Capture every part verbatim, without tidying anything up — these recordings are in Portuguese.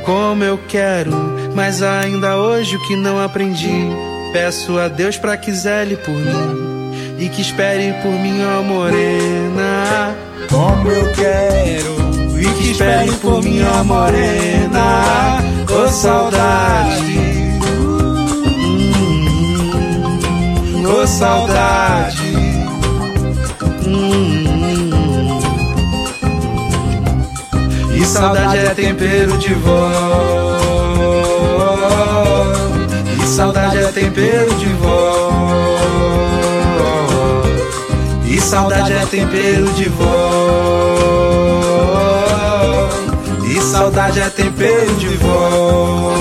como eu quero, mas ainda hoje o que não aprendi. Peço a Deus pra que zele por mim e que espere por mim, ó morena. Como eu quero e que espere por mim, ó morena. Ô saudade, hum, ô saudade, hum. E saudade é tempero de vó. E saudade é tempero de vó. E saudade é tempero de vó. E saudade é tempero de vó.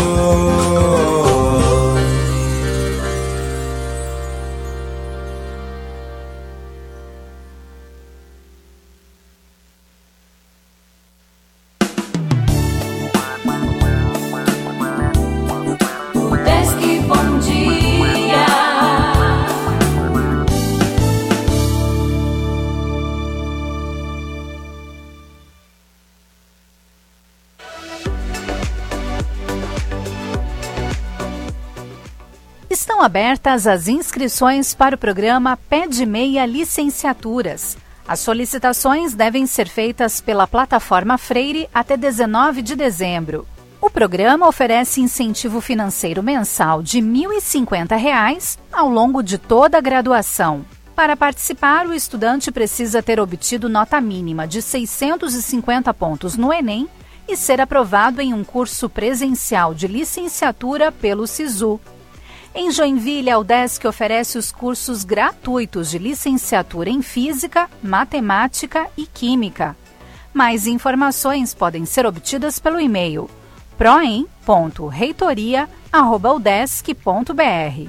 Estão abertas as inscrições para o programa Pé de Meia Licenciaturas. As solicitações devem ser feitas pela plataforma Freire até dezenove de dezembro. O programa oferece incentivo financeiro mensal de mil e cinquenta reais ao longo de toda a graduação. Para participar, o estudante precisa ter obtido nota mínima de seiscentos e cinquenta pontos no Enem e ser aprovado em um curso presencial de licenciatura pelo SISU. Em Joinville, a UDESC oferece os cursos gratuitos de licenciatura em Física, Matemática e Química. Mais informações podem ser obtidas pelo e-mail proem ponto reitoria arroba udesc ponto br.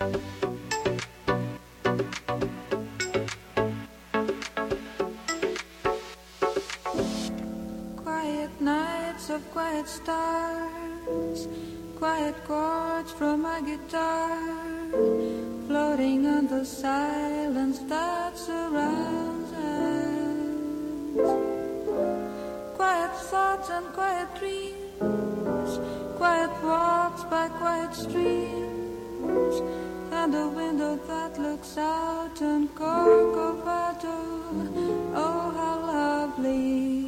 Quiet nights of quiet stars, quiet chords from my guitar, floating on the silence that surrounds us. Quiet thoughts and quiet dreams, quiet walks by quiet streams, and a window that looks out on Corcovado. Oh, how lovely.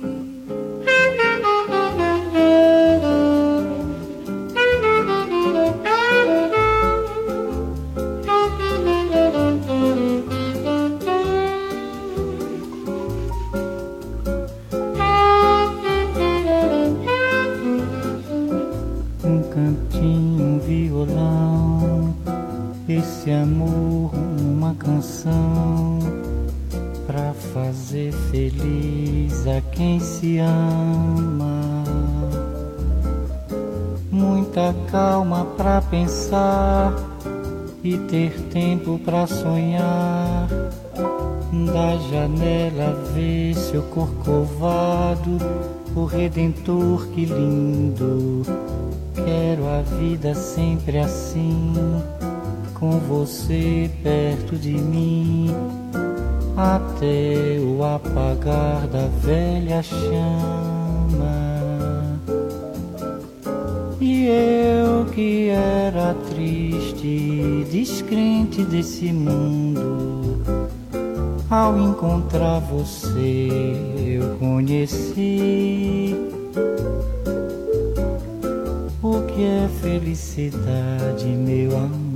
Esse amor, uma canção pra fazer feliz a quem se ama. Muita calma pra pensar e ter tempo pra sonhar. Da janela ver seu corcovado, o Redentor, que lindo. Quero a vida sempre assim, com você perto de mim, até o apagar da velha chama. E eu que era triste, descrente desse mundo, ao encontrar você eu conheci o que é felicidade, meu amor.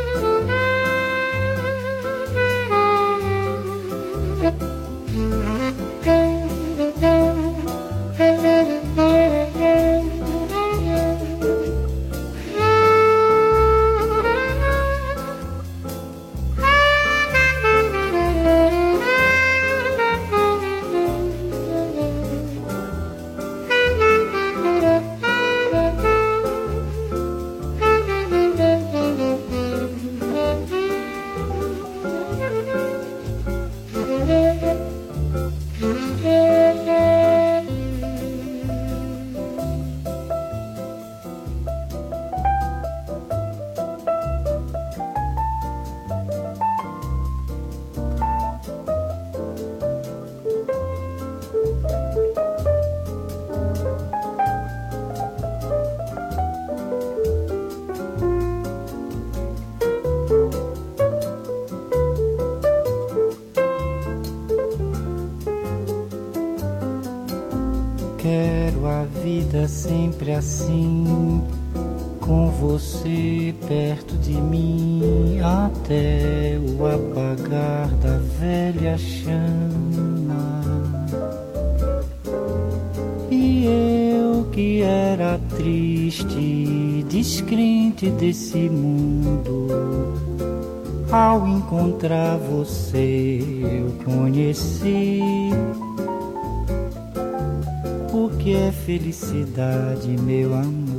Mm-hmm. vida sempre assim, com você perto de mim, até o apagar da velha chama. E eu que era triste, descrente desse mundo, ao encontrar você eu conheci o que é felicidade, meu amor.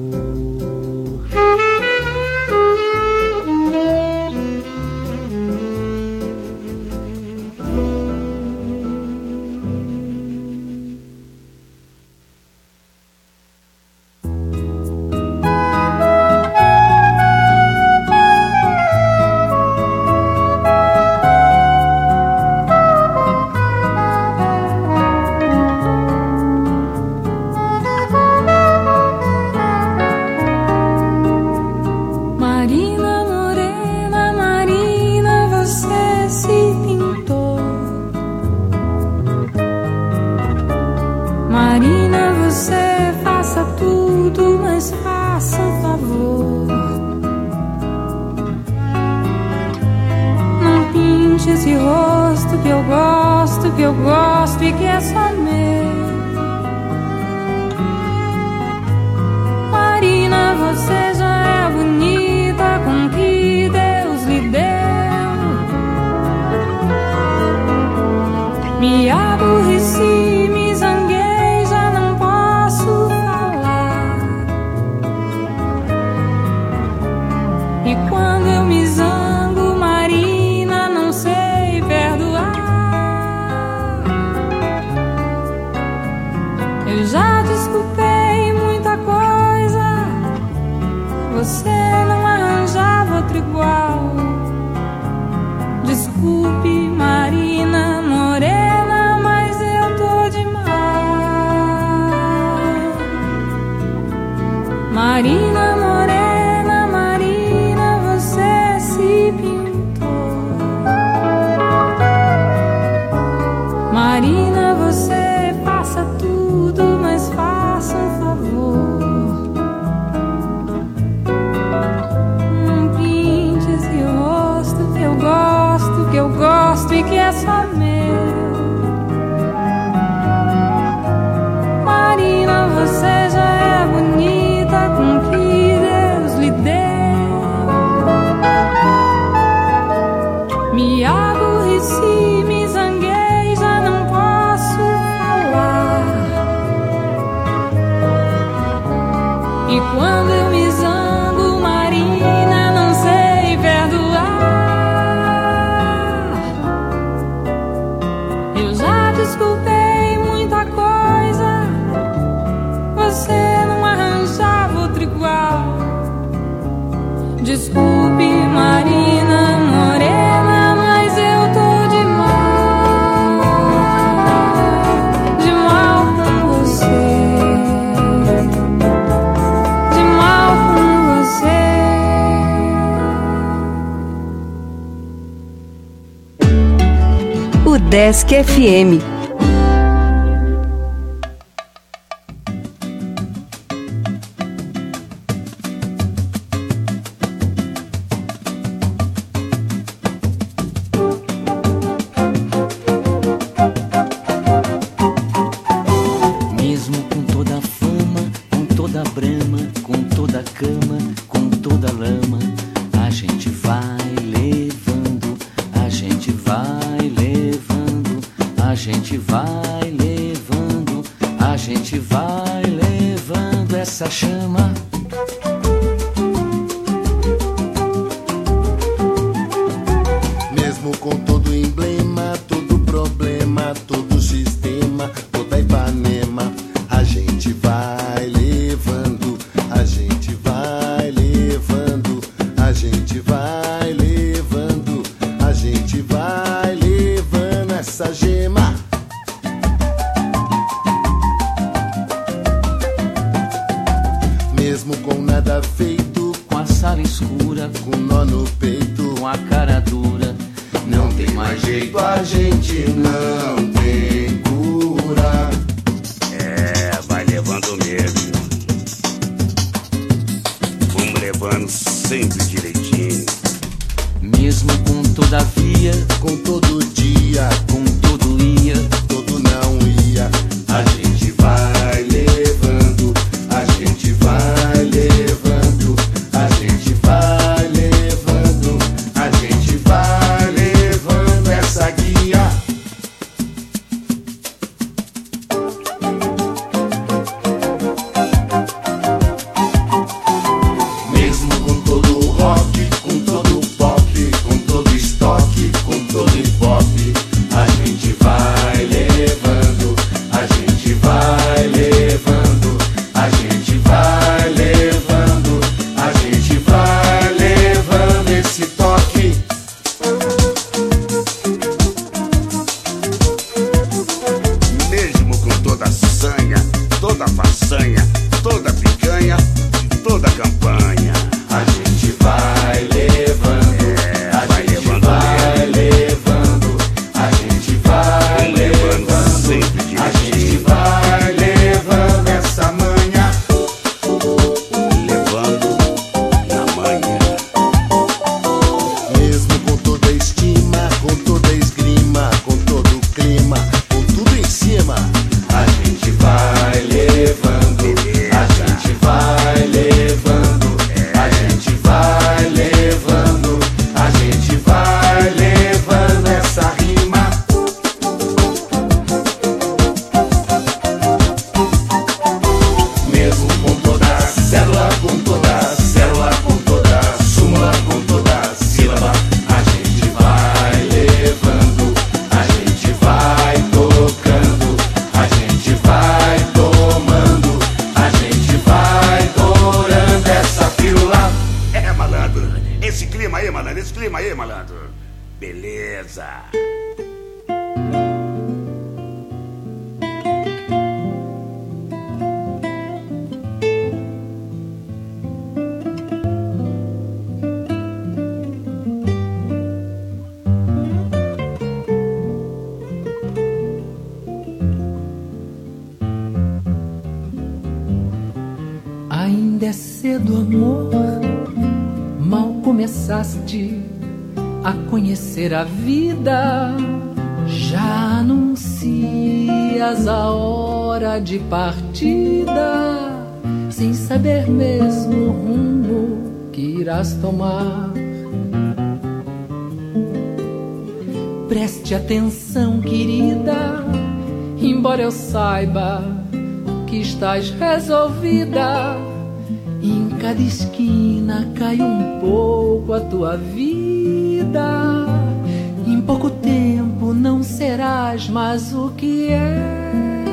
Desk F M. Mesmo com toda a fama, com toda a brama, com toda a cama, com toda a lama, a gente vai levando, a gente vai levando, a gente vai levando, a gente vai levando essa chama. Mesmo com todo emblema, todo problema, todo sistema, toda Ipanema, a gente vai levando, a gente vai levando, a gente vai levando, a gente vai levando essa gema. Mesmo com nada feito, Com a sala escura, com nó no peito, com a cara dura, não tem mais jeito, a gente não tem cura. É, vai levando mesmo. mesmo com todavia, com todo dia, com todo ia, todo não ia. A gente vai levando, a gente vai levando, a gente vai levando, a gente vai levando essa guia. Mesmo com todo o rock, com todo o pop, com todo o estoque, com todo o hip hop, a gente vai levando, a gente vai levando, a gente vai levando, a gente vai levando esse toque. Mesmo com toda a sanha, toda a façanha, toda a picanha, toda a campanha, a gente vai levando, é, a vai gente levando, vai levando, a gente vai levando, sempre a gente vai levando essa manha, levando na manha. Mesmo com toda a estima, com toda a esgrima, com todo o clima, com tudo em cima, a gente vai levando, a gente vai levando, a gente vai levando, a gente vai levando essa rima. Mesmo com toda a célula, com toda a célula, com toda a súmula, com toda a sílaba, a gente vai levando, a gente vai tocando, a gente vai tomando, a gente vai dourando essa pílula. É, malandro, esse clima aí, malandro, esse clima aí, malandro. Beleza. Ainda é cedo, amor, mal começaste a conhecer a vida, já anuncias a hora de partida, sem saber mesmo o rumo que irás tomar. Preste atenção, querida, embora eu saiba que estás resolvida, em cada esquina cai um pouco a tua vida. Em pouco tempo não serás mais o que és.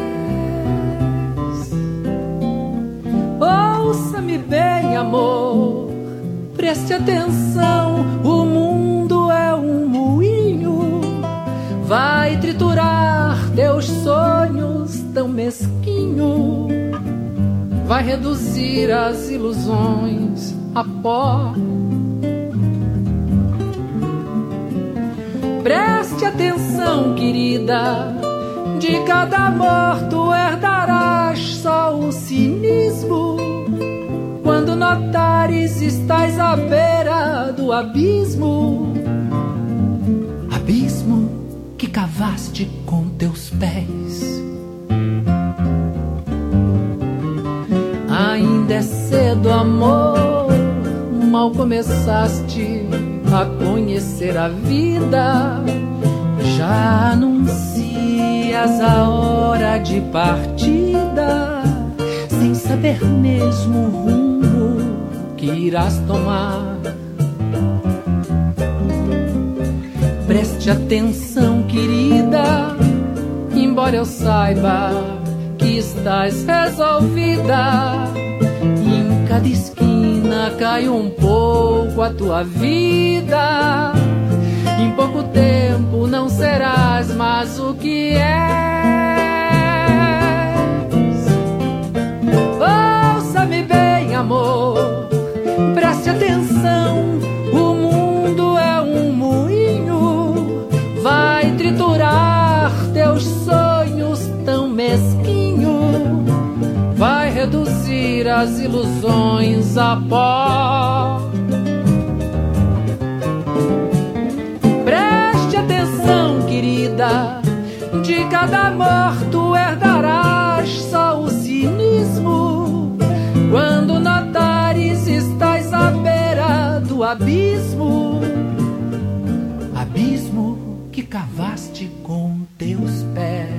Ouça-me bem, amor, preste atenção, o mundo é um moinho, vai triturar teus sonhos tão mesquinho, vai reduzir as ilusões a pó. Preste atenção, querida, de cada amor tu herdarás só o cinismo. Quando notares estás à beira do abismo, abismo que cavaste com teus pés. Ainda é cedo, amor, mal começaste a conhecer a vida, já anuncias a hora de partida, sem saber mesmo o rumo que irás tomar. Preste atenção, querida, embora eu saiba que estás resolvida, em cada esquina cai um pouco a tua vida. Em pouco tempo não serás mais o que és. Ouça-me bem, amor, preste atenção, o mundo é um moinho, vai triturar teus sonhos tão mesquinho, vai reduzir as ilusões a pó. cada morto herdarás só o cinismo. Quando notares estás à beira do abismo, abismo que cavaste com teus pés.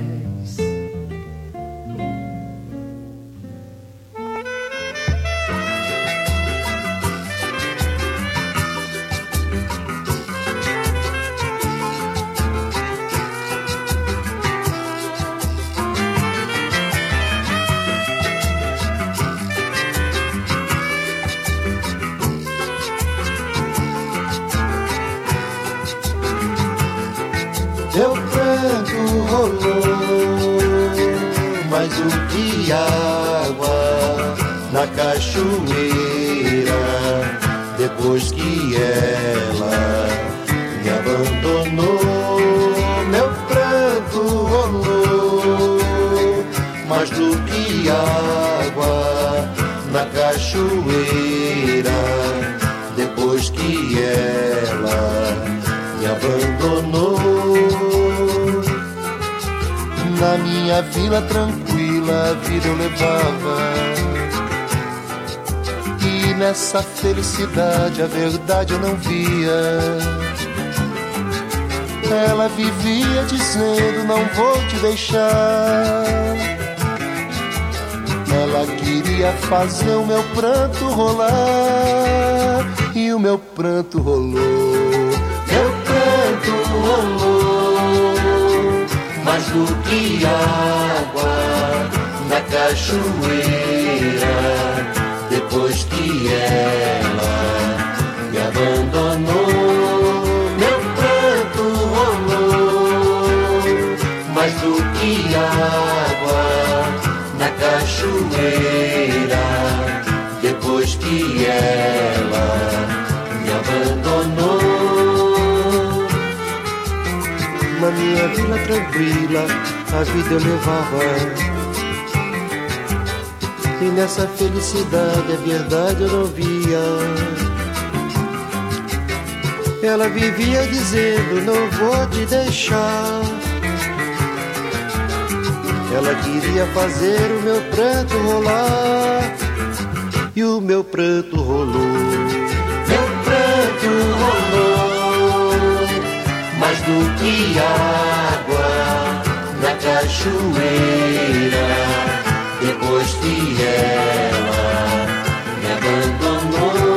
Meu pranto rolou mais do que água na cachoeira, depois que ela me abandonou. Meu pranto rolou mais do que água na cachoeira, depois que ela me abandonou. Na minha vila tranquila a vida eu levava, e nessa felicidade a verdade eu não via. Ela vivia dizendo não vou te deixar. Ela queria fazer o meu pranto rolar, e o meu pranto rolou. Meu pranto rolou mais do que água na cachoeira, depois que ela me abandonou. Meu pranto rolou mais do que água na cachoeira, depois que ela me abandonou. Na minha vila tranquila a vida eu levava, e nessa felicidade a verdade eu não via. Ela vivia dizendo não vou te deixar. Ela queria fazer o meu pranto rolar, e o meu pranto rolou. Meu pranto rolou mais do que água na cachoeira, depois que ela me abandonou.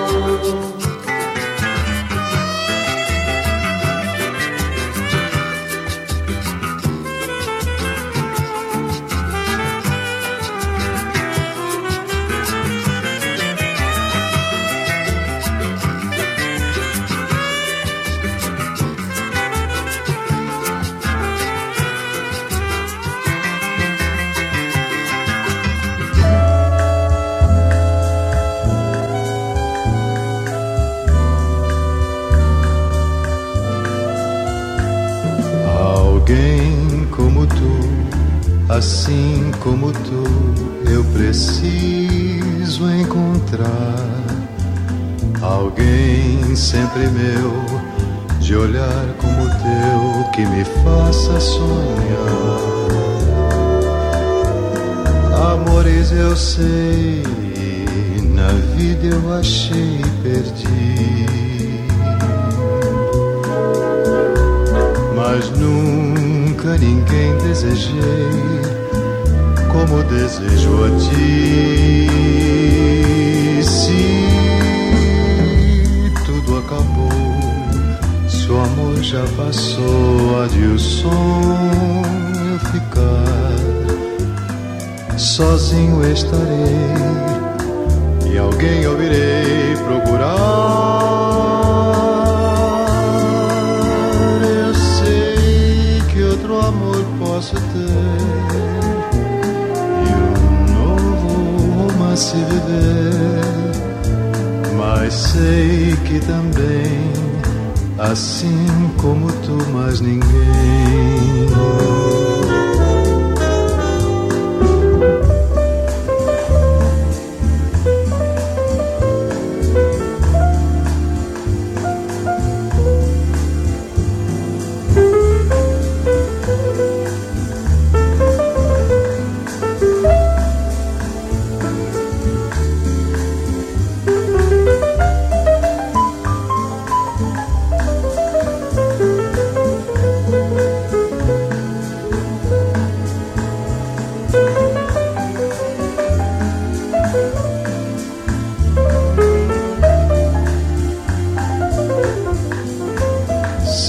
Alguém como tu, assim como tu, eu preciso encontrar. Alguém sempre meu, de olhar como o teu, que me faça sonhar. Amores eu sei, na vida eu achei e perdi, mas nunca ninguém desejei como desejo a ti. Se tudo acabou, se o amor já passou, há de o sonho ficar. Sozinho estarei e alguém eu irei procurar. Amor posso ter e um novo romance viver, mas sei que também, assim como tu, mais ninguém.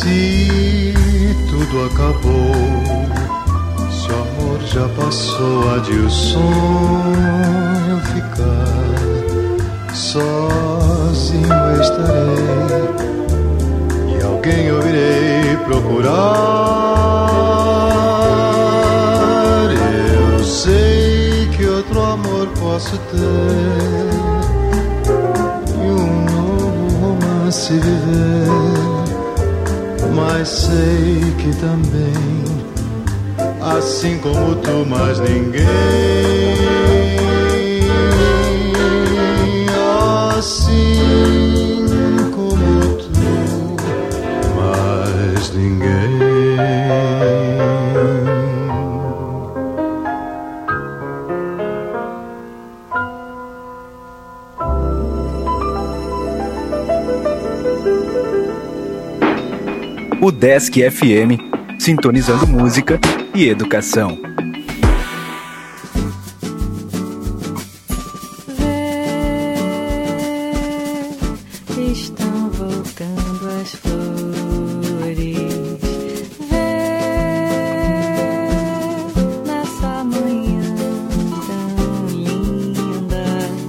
Se tudo acabou, se o amor já passou, adeus, sonho ficar. Sozinho estarei e alguém eu irei procurar. Eu sei que outro amor posso ter e um novo romance viver, mas sei que também, assim como tu, mais ninguém. Assim como tu, mais ninguém. O Desk F M, sintonizando música e educação. Estão voltando as flores. Vê nessa manhã tão linda.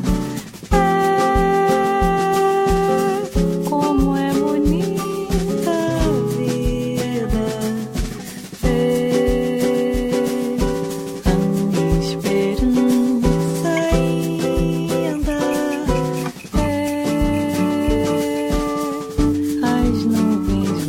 Vê como é bonita a vida. Vê a esperança ainda. Vê as nuvens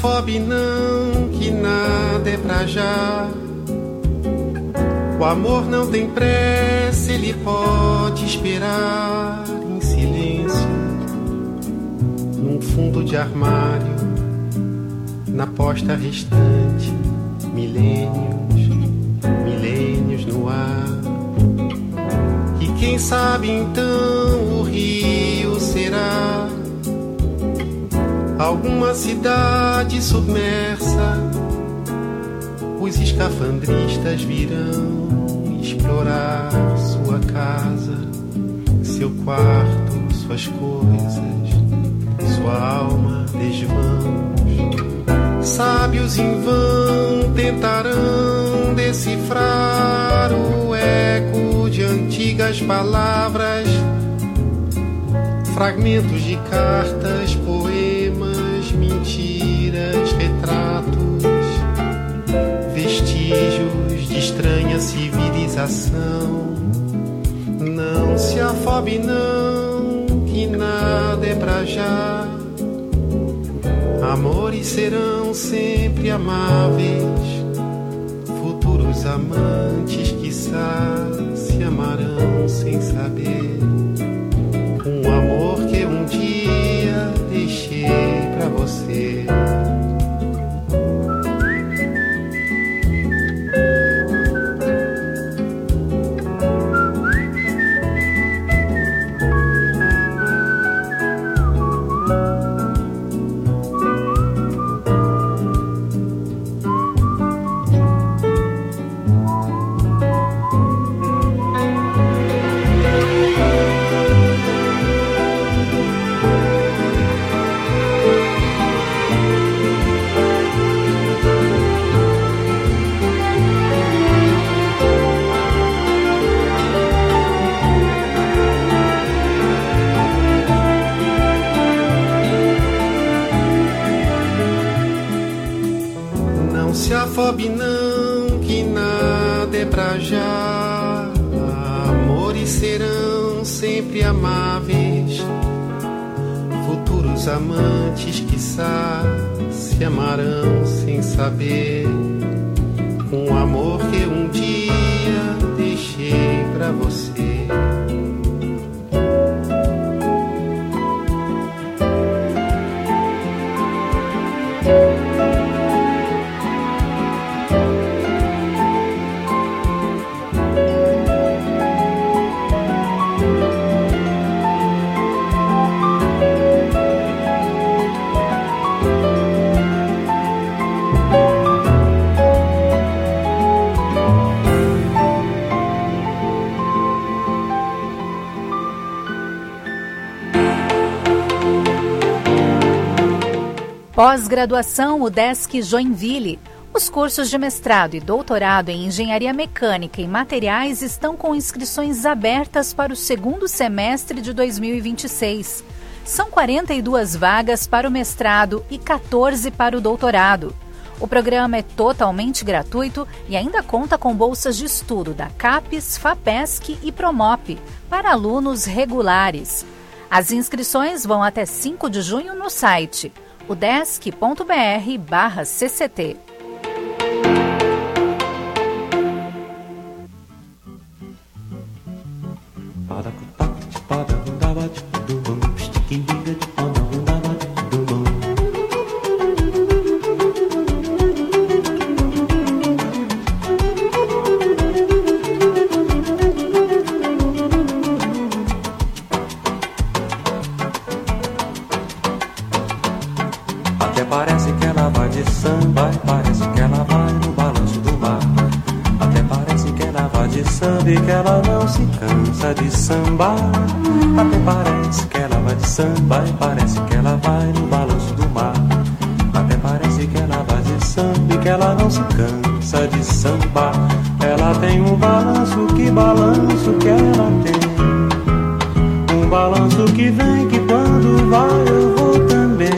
afobe não, que nada é pra já. O amor não tem pressa, ele pode esperar em silêncio, num fundo de armário, na posta restante, milênios, milênios no ar. E quem sabe então o rio será alguma cidade submersa. Os escafandristas virão explorar sua casa, seu quarto, suas coisas, sua alma, desvãos. Sábios em vão tentarão decifrar o eco de antigas palavras, fragmentos de cartas, poemas, mentiras, retratos, vestígios de estranha civilização. Não se afobe não, que nada é pra já. Amores serão sempre amáveis, futuros amantes quiçá se amarão sem saber. Um amor que um dia deixei pra você. Afobe não, que nada é pra já. Amores serão sempre amáveis, futuros amantes quiçá se amarão sem saber. Um amor que um dia deixei pra você. Pós-graduação UDESC Joinville. Os cursos de mestrado e doutorado em Engenharia Mecânica e Materiais estão com inscrições abertas para o segundo semestre de dois mil e vinte e seis. São quarenta e duas vagas para o mestrado e quatorze para o doutorado. O programa é totalmente gratuito e ainda conta com bolsas de estudo da CAPES, FAPESC e PROMOP para alunos regulares. As inscrições vão até cinco de junho no site udesc.br barra CCT. Parece que ela vai de samba, parece que ela vai no balanço do mar. Até parece que ela vai de samba e que ela não se cansa de sambar. Até parece que ela vai de samba e parece que ela vai no balanço do mar. Até parece que ela vai de samba e que ela não se cansa de sambar. Ela tem um balanço, que balanço que ela tem. Um balanço que vem, que quando vai eu vou também.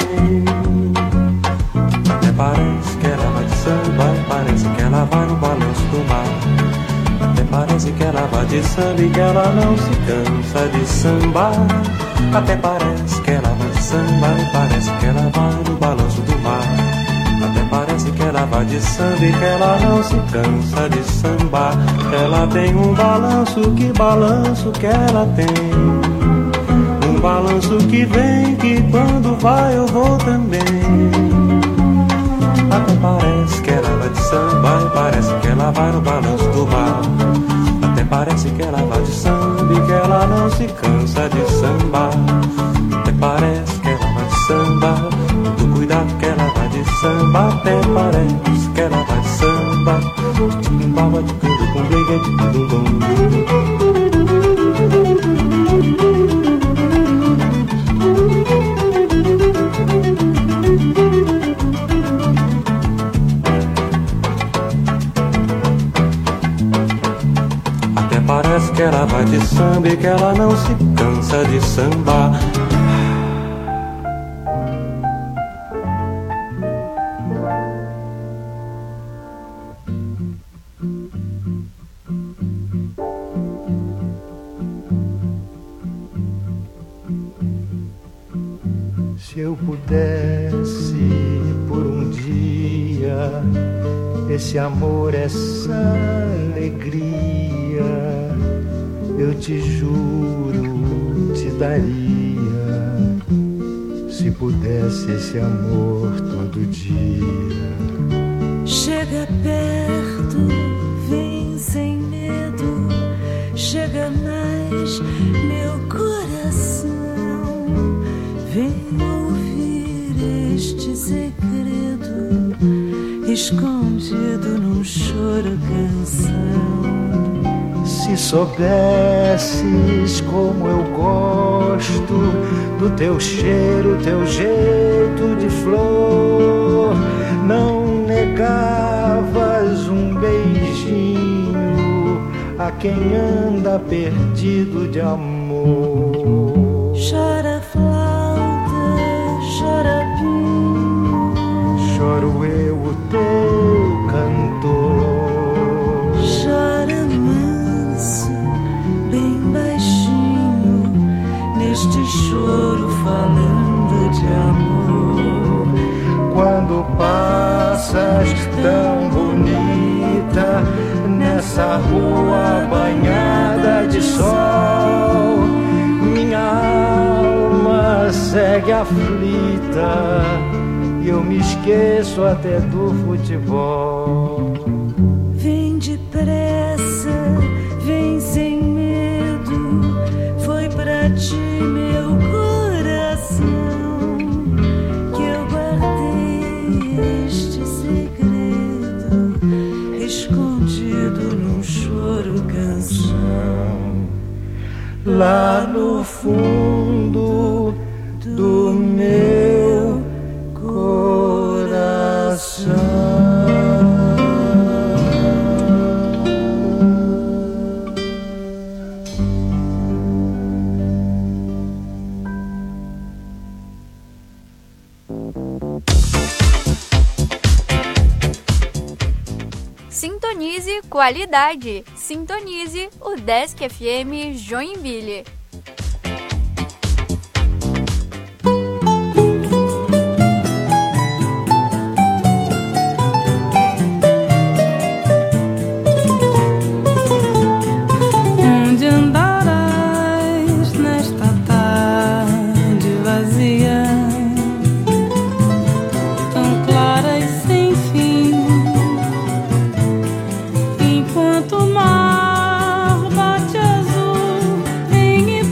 Parece que ela vai de samba e parece que ela vai no balanço do mar. Até parece que ela vai de samba e que ela não se cansa de sambar. Até parece que ela vai de samba e parece que ela vai no balanço do mar. vai de samba e que ela não se cansa de sambar. Ela tem um balanço, que balanço que ela tem. Um balanço que vem, que quando vai eu vou também. Até parece que ela vai de samba e parece que ela vai no balanço do mar. Até parece que ela vai de samba e que ela não se cansa de sambar. Até parece que ela vai de samba, muito cuidado que ela vai de samba. Até parece que ela vai de samba, um baba de canto com briga de bumbum. Parece que ela vai de samba e que ela não se cansa de sambar. Se eu pudesse por um dia, esse amor, essa alegria, eu te juro, te daria. Se pudesse esse amor todo dia. Chega perto, vem sem medo. Chega mais, meu coração. Vem ouvir este segredo, escondido num choro canção. Se soubesses como eu gosto do teu cheiro, teu jeito de flor, não negavas um beijinho a quem anda perdido de amor. Chora flauta, chora pinho, choro eu o teu cantor. Chora manso, bem baixinho, neste choro falando de amor. Quando passas tão bonita nessa rua banhada de sol, minha alma segue aflita e eu me esqueço até do futebol. Vem depressa, vem sem medo, foi pra ti meu coração que eu guardei este segredo, escondido num choro canção. Lá no fundo do meu coração. Sintonize qualidade. Sintonize o Desk F M Joinville. Onde andarás nesta tarde vazia, tão clara e sem fim, enquanto o mar bate azul em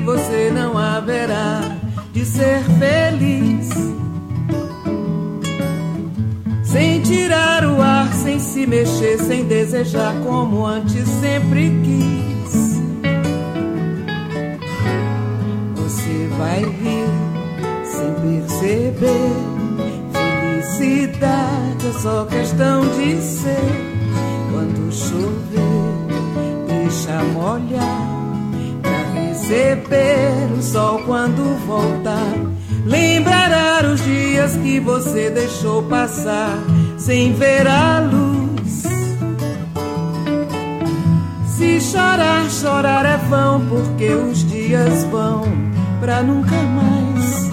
você não haverá de ser feliz. Sem tirar o ar, sem se mexer, sem desejar como antes sempre quis. Você vai rir sem perceber. Felicidade é só questão de ser. Quando chover, deixa molhar pra receber o sol quando voltar. Lembrará os dias que você deixou passar sem ver a luz. Se chorar, chorar é vão, porque os dias vão pra nunca mais.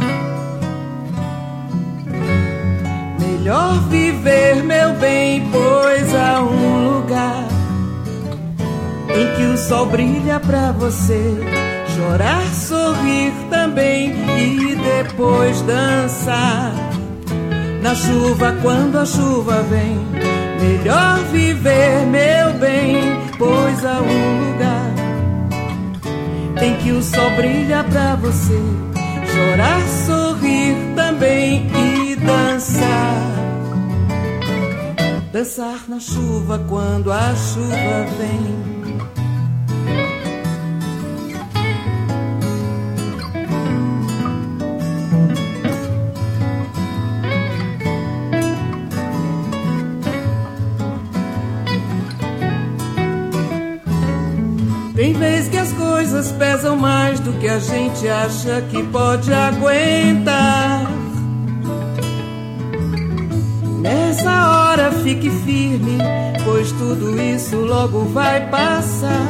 Melhor viver, meu bem, pois há um lugar em que o sol brilha pra você. Chorar, sorrir também e depois dançar na chuva quando a chuva vem. Melhor viver, meu bem, pois há um lugar em que o sol brilha pra você. Chorar, sorrir também e dançar. Dançar na chuva quando a chuva vem. Tem vez que as coisas pesam mais do que a gente acha que pode aguentar. Nessa hora fique firme, pois tudo isso logo vai passar.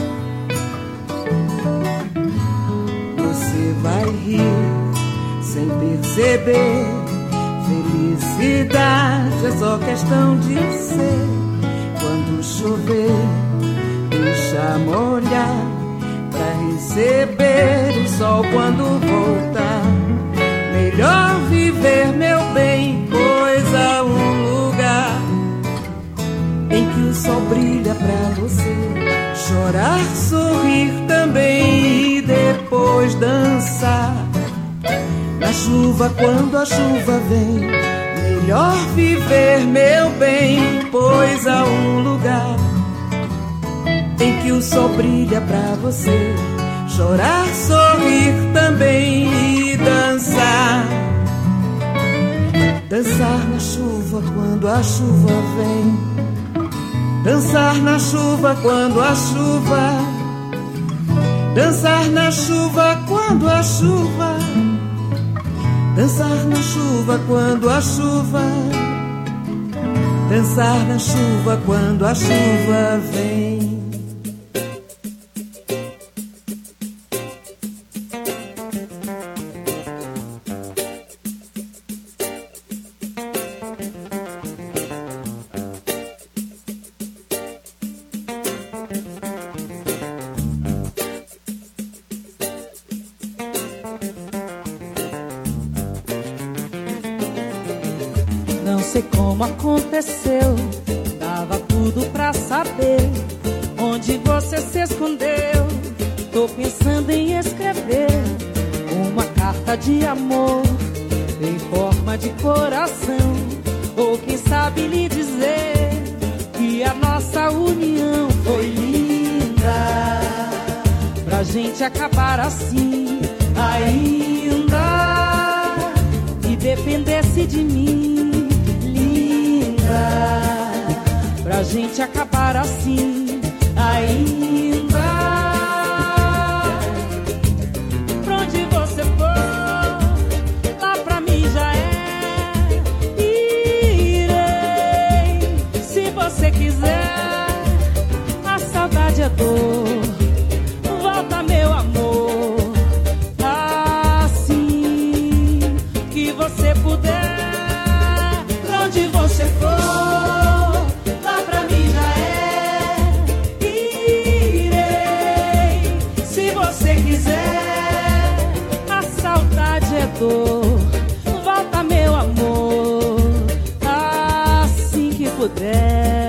Você vai rir sem perceber. Felicidade é só questão de ser. Quando chover, deixa molhar pra receber o sol quando voltar. Melhor viver, meu bem, pois há um lugar em que o sol brilha pra você. Chorar, sorrir também e depois dançar na chuva quando a chuva vem. Melhor viver, meu bem, pois há um lugar em que o sol brilha pra você. Chorar, sorrir também e dançar. Dançar na chuva quando a chuva vem. Dançar na chuva quando a chuva. Dançar na chuva quando a chuva. Dançar na chuva quando a chuva. Dançar na chuva quando a chuva vem. Não sei como aconteceu, dava tudo pra saber onde você se escondeu. Tô pensando em escrever uma carta de amor em forma de coração, ou quem sabe lhe dizer que a nossa união foi linda, pra gente acabar assim ainda, e dependesse de mim, pra gente acabar assim ainda. Pra onde você for, lá pra mim já é. Irei, se você quiser. A saudade é dor, volta meu amor, assim que você puder. Pra onde você for, lá pra mim já é. Irei, se você quiser. A saudade é dor, volta meu amor, assim que puder.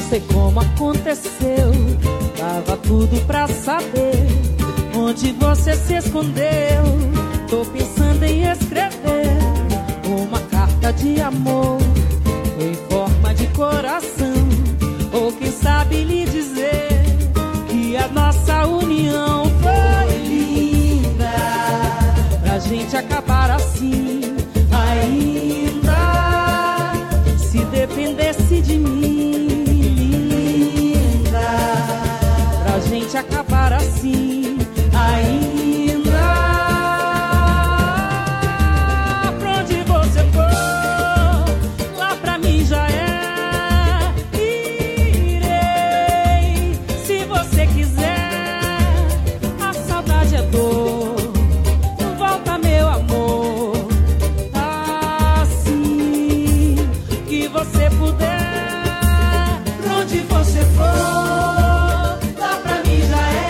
sei como aconteceu. Tava tudo pra saber onde você se escondeu. Tô pensando em escrever uma carta de amor em forma de coração, ou quem sabe lhe dizer que a nossa união foi linda, pra gente acabar assim. Ainda se dependesse de mim, linda, pra gente acabar assim. Ainda pra onde você for, lá pra mim já é. Irei, se você quiser. A saudade é dor, volta meu amor, assim que você puder. Pra onde você for, lá pra mim já é.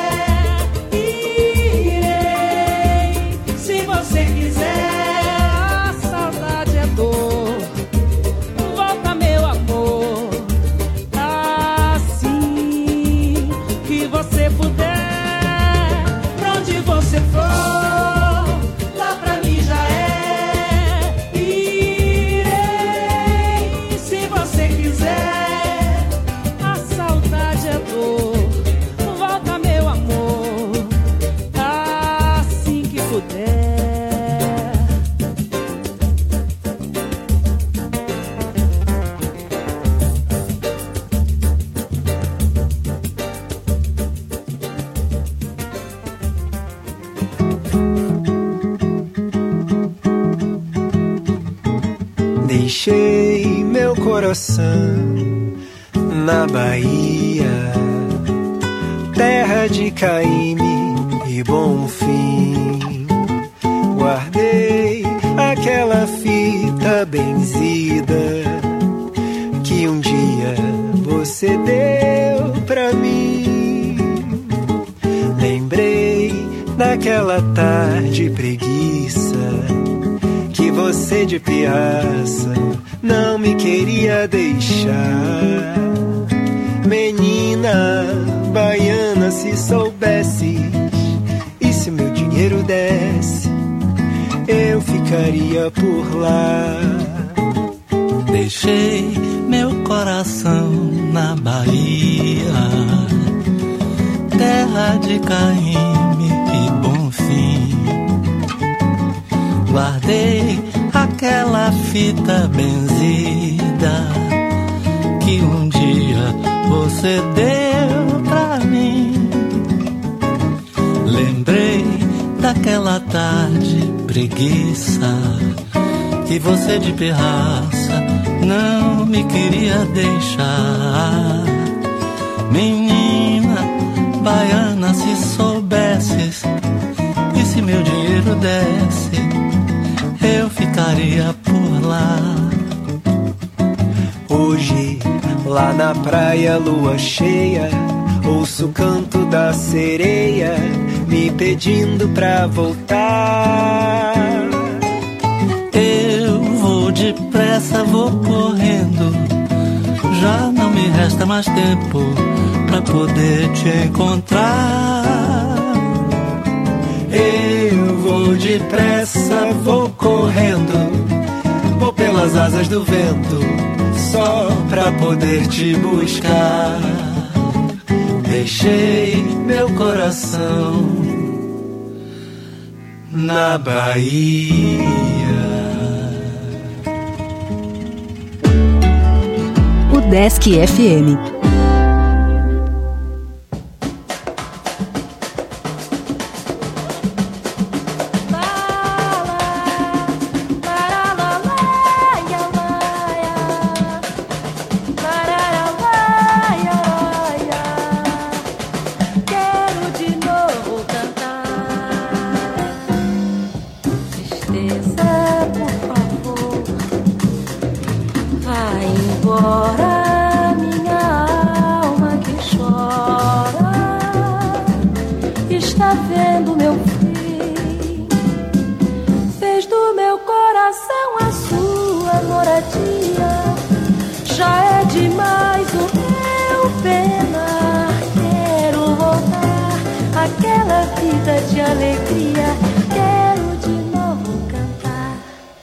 Deixei meu coração na Bahia, terra de Caíme e Bonfim. Guardei aquela fita benzida que um dia você deu pra mim. Lembrei daquela tarde preguiça que você de piaça não me queria deixar. Menina baiana, se soubesse, e se meu dinheiro desse, eu ficaria por lá. Deixei meu coração na Bahia, terra de Caíme e Bonfim. Guardei aquela fita benzida que um dia você deu pra mim. Lembrei daquela tarde preguiça que você de pirraça não me queria deixar. Menina baiana, se soubesses, e se meu dinheiro desse, eu ficaria por lá. Hoje, lá na praia, lua cheia, ouço o canto da sereia me pedindo pra voltar. Eu vou depressa, vou correndo, já não me resta mais tempo pra poder te encontrar. Eu vou depressa, vou correndo, vou pelas asas do vento, só pra poder te buscar. Deixei meu coração na Bahia. O Desk F M. Já é demais o vida de alegria. Quero de novo cantar.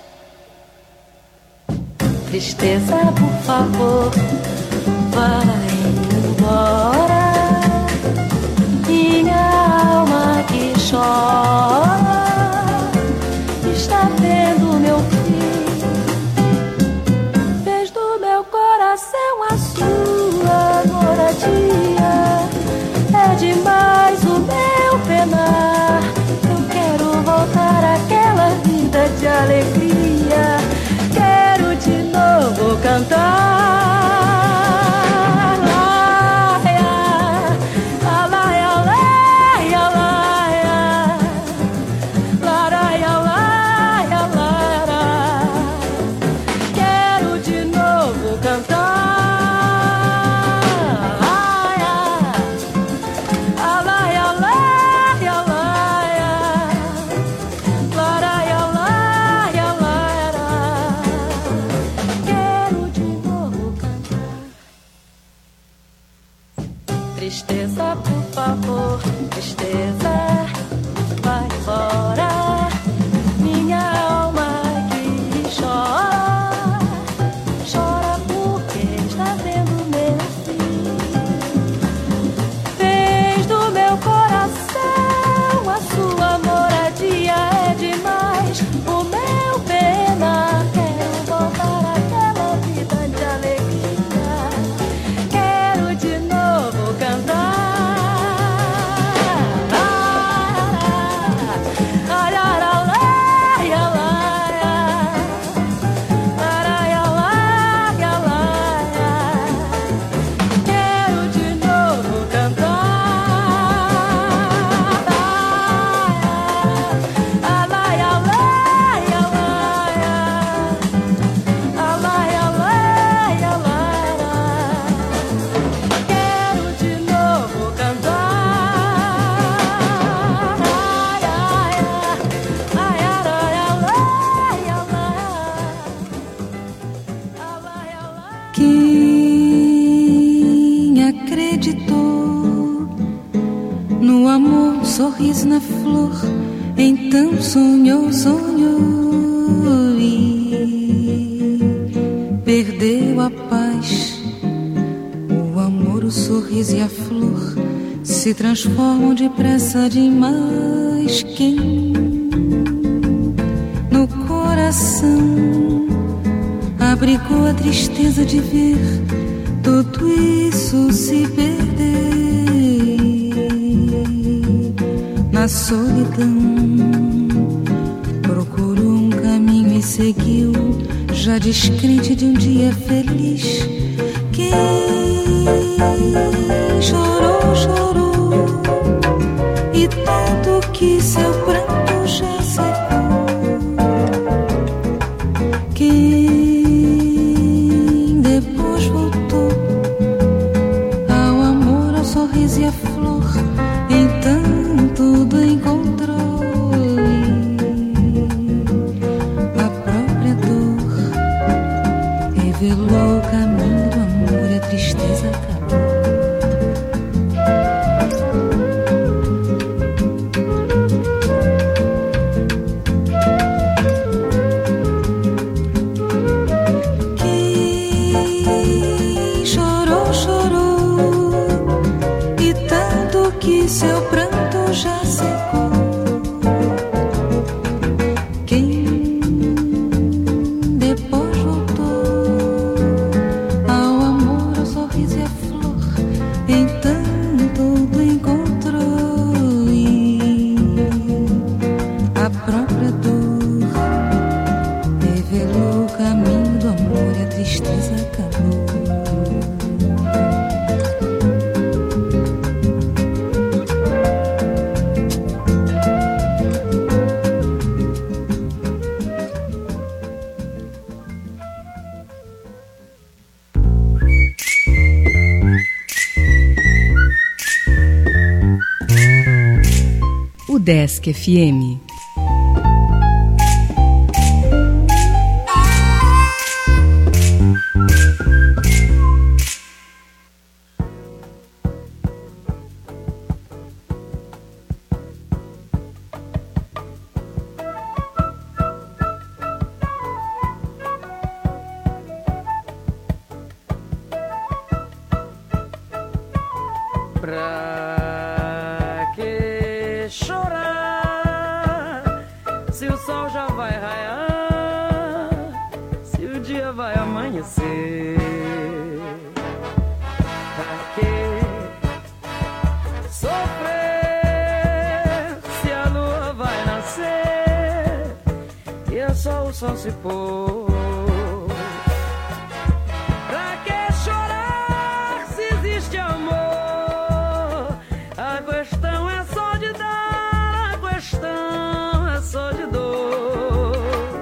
Tristeza, por favor, vai embora. Minha alma que chora está vendo meu fim. Fez do meu coração a sua moradia. É demais o meu penar. Eu quero voltar àquela vida de alegria. Quero de novo cantar. Tristeza, por favor, tristeza, vai embora. Minha alma que chora, chora porque está vendo meu fim. Fez do meu coração a sua moradia. É demais o meu pena. Quero voltar àquela vida de alegria. Quero de novo cantar. Sorriso na flor, então sonhou, sonhou e perdeu a paz. O amor, o sorriso e a flor se transformam depressa demais. Quem no coração abrigou a tristeza de ver tudo isso se perder. Na solidão procurou um caminho e seguiu, já descrente de um dia feliz. Quem chorou, chorou e tanto que seu pranto já secou. Quem depois voltou ao amor, ao sorriso e à flor, então tudo encontrou e a própria dor revelou o caminho do amor e a tristeza acabou. Quem chorou, chorou e tanto que seu pranto já secou. Quem depois voltou ao amor, ao sorriso e à flor, então tudo encontrou e a própria dor revelou o caminho do amor e a tristeza acabou. Desk F M. Pra que chorar se o sol já vai raiar, se o dia vai amanhecer? Pra que sofrer se a lua vai nascer e é só o sol se pôr? Pra que chorar se existe amor? A questão é só de dar, a questão é só de dor.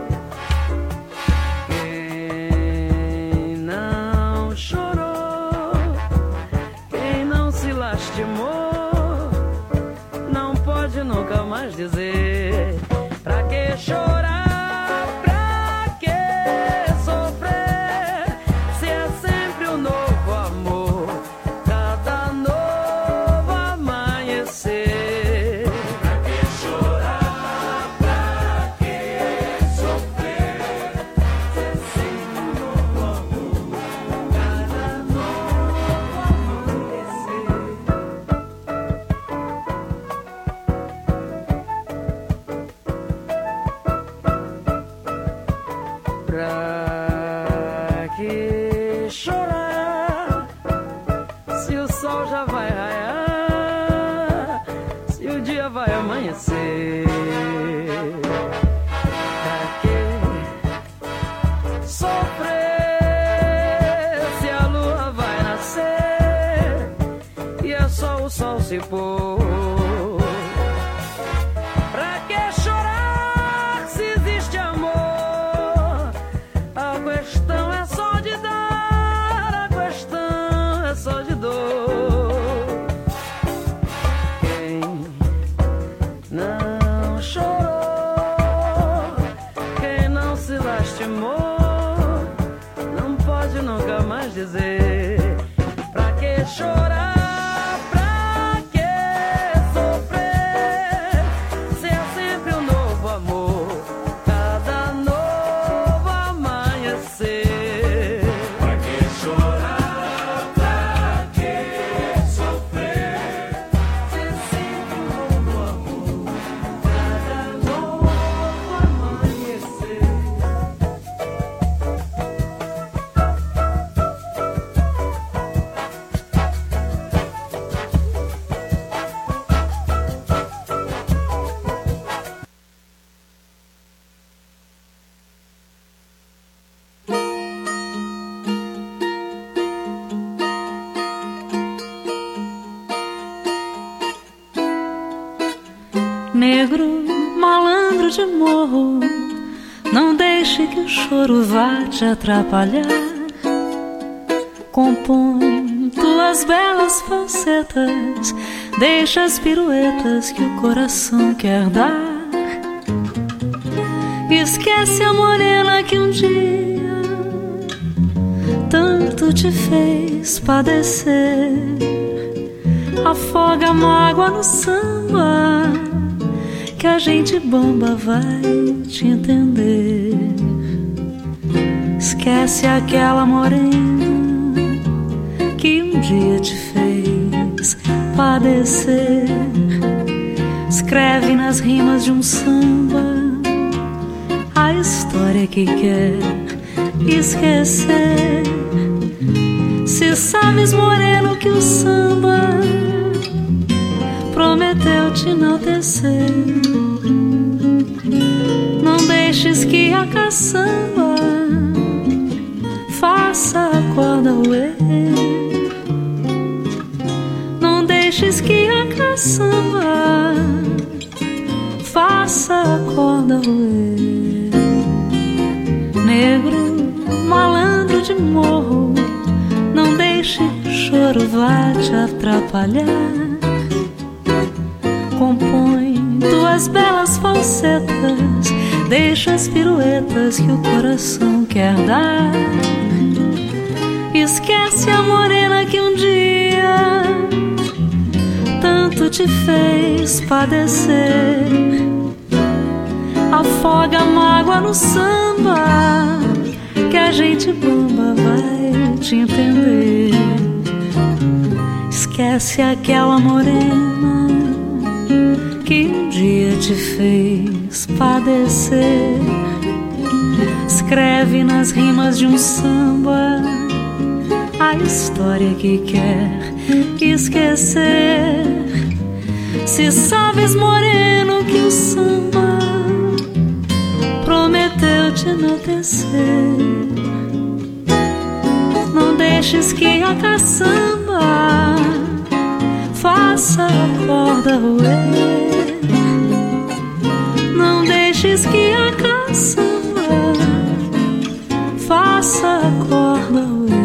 Quem não chorou, quem não se lastimou, não pode nunca mais dizer pra que chorar. Se pôr. Pra que chorar se existe amor? A questão é só de dar, a questão é só de dor. Quem não chorou, quem não se lastimou, não pode nunca mais dizer pra que chorar. Negro, malandro de morro, não deixe que o choro vá te atrapalhar. Compõe tuas belas falsetas, deixa as piruetas que o coração quer dar. Esquece a morena que um dia tanto te fez padecer. Afoga a mágoa no samba, que a gente bamba vai te entender. Esquece aquela morena que um dia te fez padecer. Escreve nas rimas de um samba a história que quer esquecer. Se sabes, moreno, que o samba prometeu te enaltecer, não deixes que a caçamba faça a corda roer. Não deixes que a caçamba faça a corda roer. Negro, malandro de morro, não deixe que o choro vá te atrapalhar. Compõe tuas belas falsetas, deixa as piruetas que o coração quer dar. Esquece a morena que um dia tanto te fez padecer. Afoga a mágoa no samba, que a gente bamba vai te entender. Esquece aquela morena que um dia te fez padecer. Escreve nas rimas de um samba a história que quer esquecer. Se sabes, moreno, que o samba prometeu te enaltecer, não deixes que a caçamba faça a corda roer. Não deixes que a caçamba faça a corda roer.